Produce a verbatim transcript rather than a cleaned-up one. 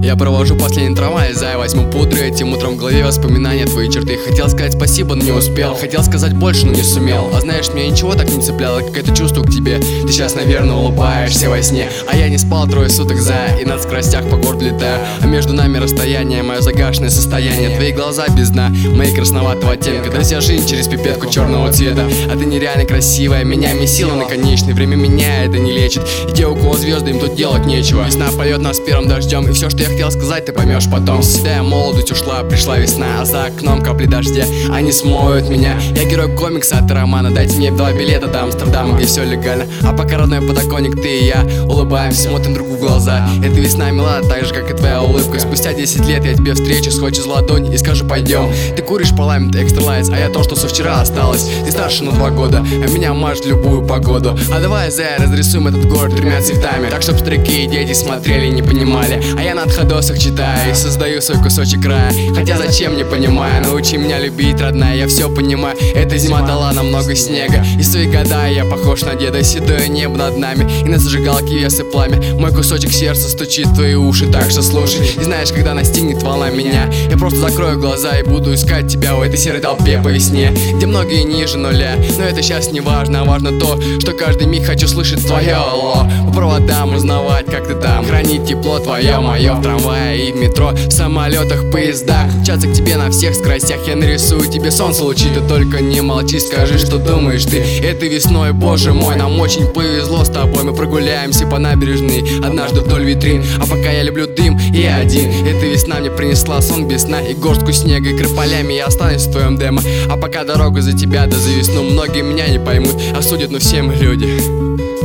Я провожу последний трамвай, зай, возьму пудры. Этим утром в голове воспоминания твои черты. Хотел сказать спасибо, но не успел. Хотел сказать больше, но не сумел. А знаешь, меня ничего так не цепляло, как это чувство к тебе. Ты сейчас, наверное, улыбаешься во сне, а я не спал трое суток, зай, и на скоростях по городу летаю. А между нами расстояние, мое загашенное состояние. Твои глаза без дна, мои красноватого оттенка. Друзья, жизнь через пипетку черного цвета. А ты нереально красивая, меня месила на конечный. Время меня это не лечит, и те, у кого звезды, им тут делать нечего. Весна поет нас первым дождем, и все, что я хотел сказать, ты поймешь потом. Седая молодость ушла, пришла весна, а за окном капли дождя, они смоют меня. Я герой комикса от романа, дайте мне два билета до Амстердама, где все легально. А пока родной подоконник, ты и я улыбаемся, смотрим другу в глаза. Эта весна мила, так же, как и твоя улыбка. Спустя десять лет я тебе встречу, схвачу за ладонь и скажу пойдем. Ты куришь парламент экстра лайтс, а я то, что со вчера осталось. Ты старше на два года, а меня мажет любую погоду. А давай, зай, разрисуем этот город тремя цветами, так, чтоб старики и дети смотрели и не понимали. А я на отходосах читаю и создаю свой кусочек края. Хотя зачем, не понимаю, научи меня любить, родная, я все понимаю. Эта зима дала нам много снега, и в свои года я похож на деда. Седое небо над нами, и на зажигалке вес и пламя. Мой кусочек сердца стучит в твои уши, так что слушай. И знаешь, когда настигнет волна меня, я просто закрою глаза и буду искать тебя в этой серой толпе по весне, где многие ниже нуля. Но это сейчас не важно, а важно то, что каждый миг хочу слышать твое алло. По проводам узнавать, как ты там, хранить тепло твое, мое в трамвае и в метро, в самолетах, поездах, мчаться к тебе на всех скоростях. Я нарисую тебе солнце лучи, ты только не молчи, скажи, что думаешь ты этой весной, боже мой. Нам очень повезло с тобой, мы прогуляемся по набережной однажды вдоль витрин. А пока я люблю дым и один, эта весна мне принесла сон без сна и горстку снега, и крыполями я останусь в твоем демо. А пока дорога за тебя, да за весну многие меня не поймут, осудят, но все мы люди.